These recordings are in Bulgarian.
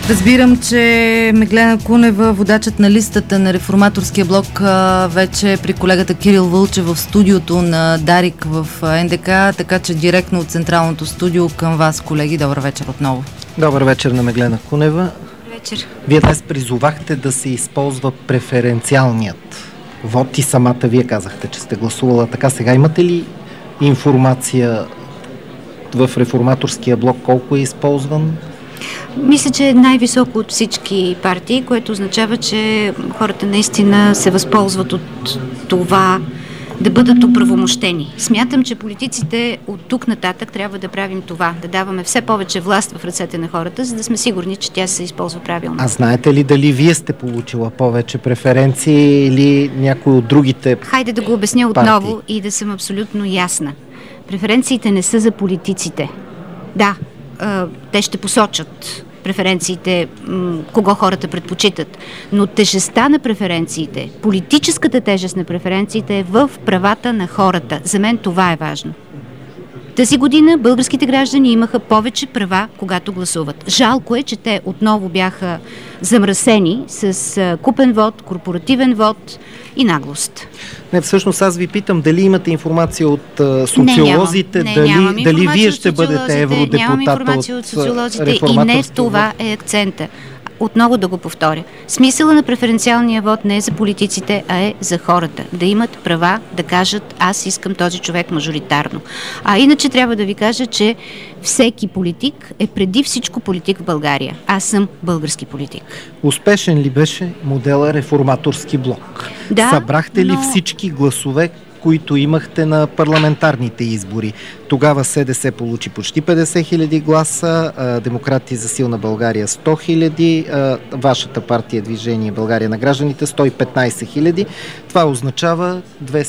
Разбирам, че Меглена Кунева, водачът на листата на Реформаторския блок, вече е при колегата Кирил Вълчев в студиото на Дарик в НДК, така че директно от централното студио към вас, колеги. Добър вечер отново. Добър вечер на Меглена Кунева. Вечер. Вие днес призовахте да се използва преференциалният вот и самата вие казахте, че сте гласувала така. Сега имате ли информация в Реформаторския блок колко е използван? Мисля, че е най-високо от всички партии, което означава, че хората наистина се възползват от това да бъдат оправомощени. Смятам, че политиците от тук нататък трябва да правим това, да даваме все повече власт в ръцете на хората, за да сме сигурни, че тя се използва правилно. А знаете ли дали вие сте получила повече преференции или някой от другите партии? Хайде да го обясня отново и да съм абсолютно ясна. Преференциите не са за политиците. Да, те ще посочат преференциите, кого хората предпочитат. Но тежестта на преференциите, политическата тежест на преференциите е в правата на хората. За мен това е важно. Тази година българските граждани имаха повече права, когато гласуват. Жалко е, че те отново бяха замръсени с купен вод, корпоративен вод и наглост. Не, всъщност аз ви питам дали имате информация от социолозите, дали вие ще бъдете евродепутата. Нямам информация от социолозите и не това е акцента. Отново да го повторя. Смисъла на преференциалния вод не е за политиците, а е за хората. Да имат права да кажат: аз искам този човек мажоритарно. А иначе трябва да ви кажа, че всеки политик е преди всичко политик в България. Аз съм български политик. Успешен ли беше модела Реформаторски блок? Да, събрахте ли всички гласове, които имахте на парламентарните избори? Тогава СДС получи почти 50 хиляди гласа, Демократи за силна България 100 хиляди, вашата партия Движение България на гражданите 115 хиляди. Това означава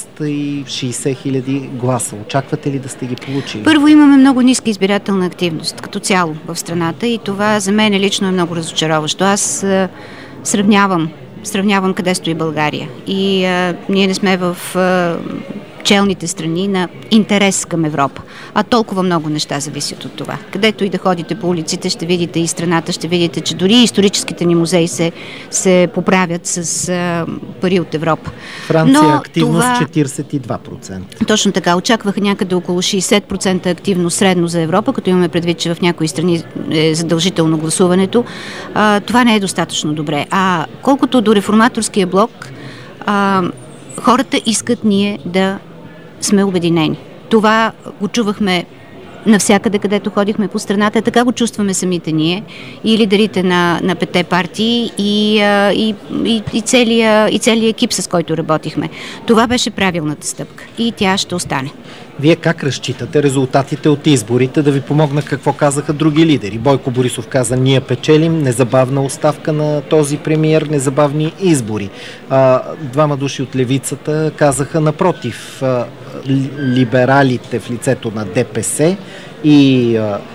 260 хиляди гласа. Очаквате ли да сте ги получили? Първо, имаме много ниска избирателна активност като цяло в страната и това за мен лично е много разочароващо. Аз сравнявам къде стои България. И ние не сме в челните страни на интерес към Европа. А толкова много неща зависят от това. Където и да ходите по улиците, ще видите и страната, ще видите, че дори историческите ни музеи се поправят с пари от Европа. Франция активност 42%. Точно така. Очакваха някъде около 60% активност средно за Европа, като имаме предвид, че в някои страни е задължително гласуването. Това не е достатъчно добре. А колкото до Реформаторския блок, хората искат ние да сме обединени. Това го чувахме навсякъде, където ходихме по страната. Така го чувстваме самите ние и лидерите на петте партии и целият екип, с който работихме. Това беше правилната стъпка и тя ще остане. Вие как разчитате резултатите от изборите да ви помогнат? Какво казаха други лидери? Бойко Борисов каза: ние печелим, незабавна оставка на този премиер, незабавни избори. Двама души от левицата казаха напротив, либералите в лицето на ДПС и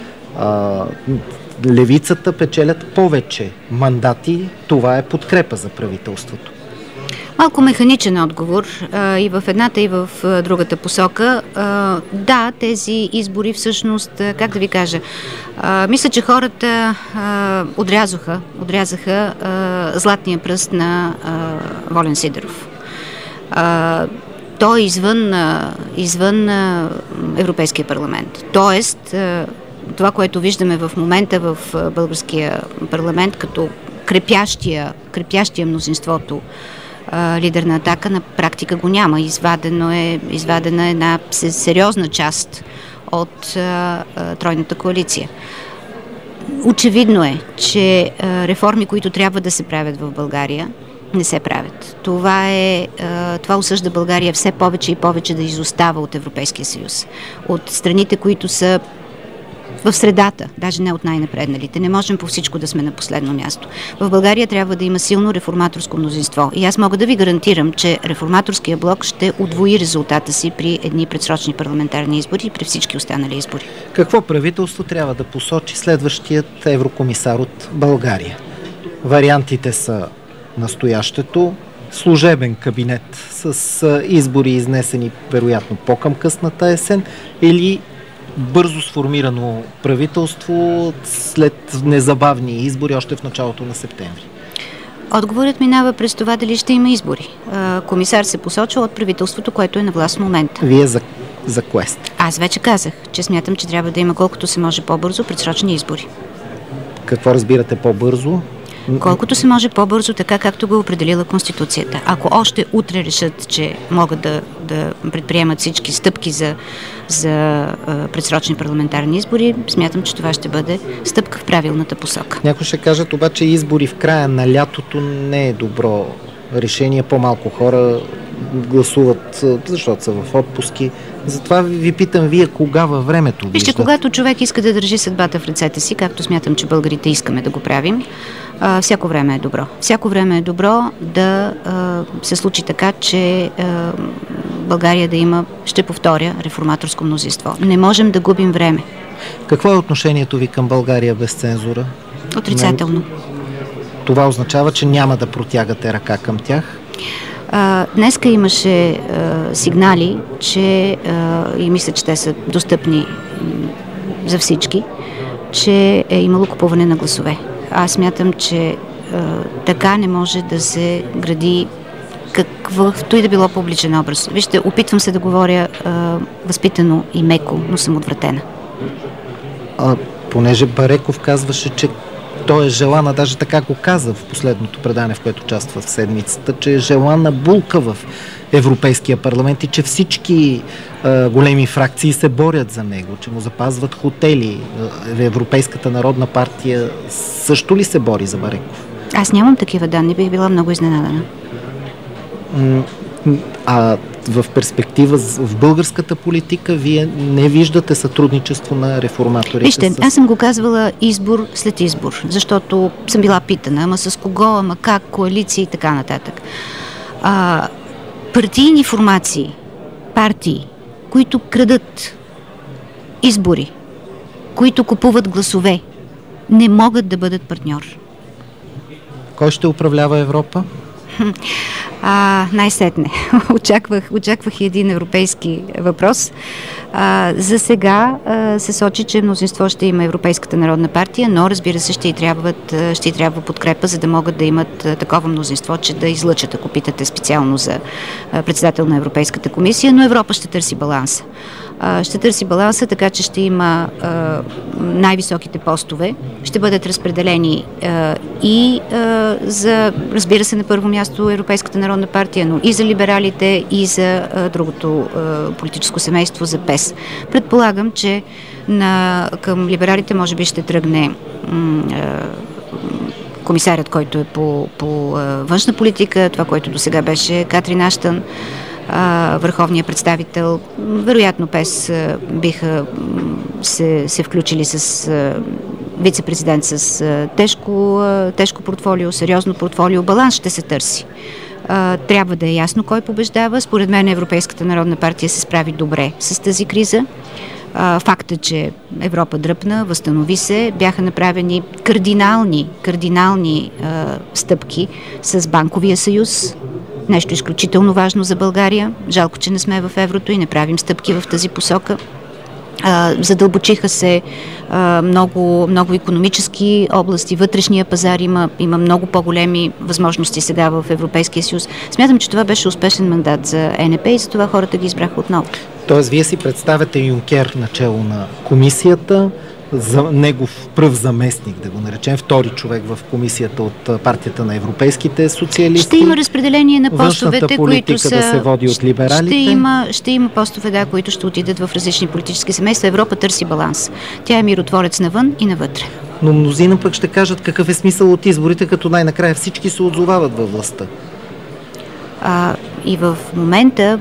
левицата печелят повече мандати. Това е подкрепа за правителството. Малко механичен отговор и в едната, и в другата посока. Да, тези избори всъщност, как да ви кажа, мисля, че хората отрязаха златния пръст на Волен Сидеров. Той е извън Европейския парламент. Тоест, това, което виждаме в момента в българския парламент като крепящия мнозинството лидер на Атака, на практика го няма. Извадена една сериозна част от тройната коалиция. Очевидно е, че реформи, които трябва да се правят в България, не се правят. Това осъжда България все повече и повече да изостава от Европейския съюз. От страните, които са в средата, даже не от най-напредналите. Не можем по всичко да сме на последно място. В България трябва да има силно реформаторско мнозинство. И аз мога да ви гарантирам, че Реформаторския блок ще удвои резултата си при едни предсрочни парламентарни избори и при всички останали избори. Какво правителство трябва да посочи следващият еврокомисар от България? Вариантите са настоящето, служебен кабинет с избори изнесени вероятно по-към късната есен, или бързо сформирано правителство след незабавни избори още в началото на септември? Отговорът минава през това дали ще има избори. Комисар се посочва от правителството, което е на власт в момента. Вие за кое сте? Аз вече казах, че смятам, че трябва да има колкото се може по-бързо предсрочни избори. Какво разбирате по-бързо? Колкото се може по-бързо, така както го е определила Конституцията. Ако още утре решат, че могат да предприемат всички стъпки за предсрочни парламентарни избори, смятам, че това ще бъде стъпка в правилната посока. Някои ще кажат обаче, избори в края на лятото не е добро решение. По-малко хора гласуват, защото са в отпуски. Затова ви питам, вие кога във времето виждате? Вижте, когато човек иска да държи съдбата в ръцете си, както смятам, че българите искаме да го правим, всяко време е добро. Всяко време е добро да се случи така, че България да има, ще повторя, реформаторско мнозинство. Не можем да губим време. Какво е отношението ви към България без цензура? Отрицателно. Това означава, че няма да протягате ръка към тях? Днеска имаше сигнали, че и мисля, че те са достъпни за всички, че е имало купуване на гласове. Аз смятам, че така не може да се гради каквото и да било публичен образ. Вижте, опитвам се да говоря възпитано и меко, но съм отвратена. Понеже Бареков казваше, че той е желана, даже така го каза в последното предание, в което участва в седмицата, че е желана булка в Европейския парламент и че всички големи фракции се борят за него, че му запазват хотели. Европейската народна партия също ли се бори за Бареков? Аз нямам такива данни, бих била много изненадана. А в перспектива в българската политика вие не виждате сътрудничество на реформаторите? Вижте, аз съм го казвала избор след избор, защото съм била питана, ама с кого, ама как, коалиции и така нататък. Партийни формации, партии, които крадат избори, които купуват гласове, не могат да бъдат партньор. Кой ще управлява Европа? Най-сетне. Очаквах и един европейски въпрос. За сега се сочи, че мнозинство ще има Европейската народна партия, но разбира се ще й трябва подкрепа, за да могат да имат такова мнозинство, че да излъчат, ако питате специално за председател на Европейската комисия, но Европа ще търси баланса. Ще търси баланса, така че ще има най-високите постове, ще бъдат разпределени и за, разбира се, на първо място Европейската народна партия, но и за либералите, и за другото политическо семейство, за ПЕС. Предполагам, че към либералите може би ще тръгне комисарят, който е по външна политика, това, което до сега беше Катрин Аштън, върховният представител. Вероятно ПЕС биха се включили с вице-президент с тежко портфолио, сериозно портфолио. Баланс ще се търси. Трябва да е ясно кой побеждава. Според мен Европейската народна партия се справи добре с тази криза. Факта, че Европа дръпна, възстанови се, бяха направени кардинални стъпки с банковия съюз. Нещо изключително важно за България. Жалко, че не сме в еврото и не правим стъпки в тази посока. Задълбочиха се много икономически области, вътрешния пазар има много по-големи възможности сега в Европейския съюз. Смятам, че това беше успешен мандат за ЕНП и затова хората ги избраха отново. Тоест, вие си представяте Юнкер начело на комисията, за негов пръв заместник, да го наречем, втори човек в комисията от партията на европейските социалисти. Ще има разпределение на постовете, които са... да се води от либералите. Ще има постове, които ще отидат в различни политически семейства. Европа търси баланс. Тя е миротворец навън и навътре. Но мнозина пък ще кажат какъв е смисъл от изборите, като най-накрая всички се отзовават във властта. И в момента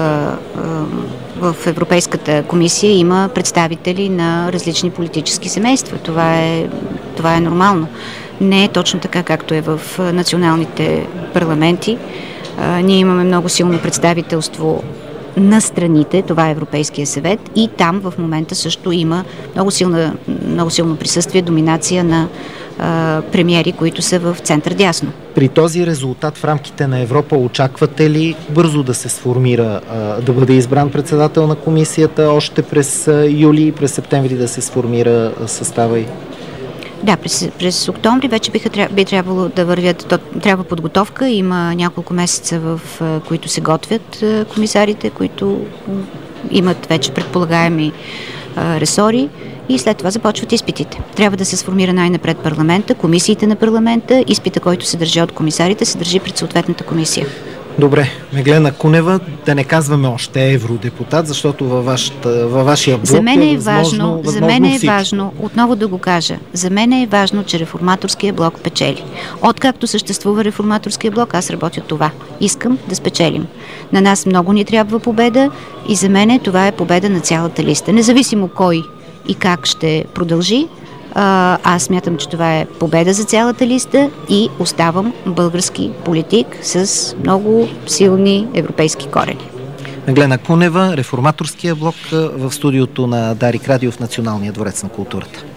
в Европейската комисия има представители на различни политически семейства. Това е нормално. Не е точно така, както е в националните парламенти. Ние имаме много силно представителство на страните, това е Европейския съвет, и там в момента също има много силно присъствие, доминация на премиери, които са в център-дясно. При този резултат в рамките на Европа очаквате ли бързо да се сформира, да бъде избран председател на комисията още през юли и през септември да се сформира състава й? Да, през октомври вече би трябвало да вървят, трябва подготовка, има няколко месеца, в които се готвят комисарите, които имат вече предполагаеми ресори и след това започват изпитите. Трябва да се сформира най-напред парламента, комисиите на парламента, изпита, който се държи от комисарите, се държи пред съответната комисия. Добре, Меглена Кунева, да не казваме още евродепутат, защото във вашия блок за мен е важно, отново да го кажа, за мен е важно, че реформаторския блок печели. Откакто съществува реформаторския блок, аз работя това. Искам да спечелим. На нас много ни трябва победа и за мен това е победа на цялата листа. Независимо кой и как ще продължи, аз смятам, че това е победа за цялата листа и оставам български политик с много силни европейски корени. Меглена Кунева, реформаторския блок в студиото на Дарик Радио в Националния дворец на културата.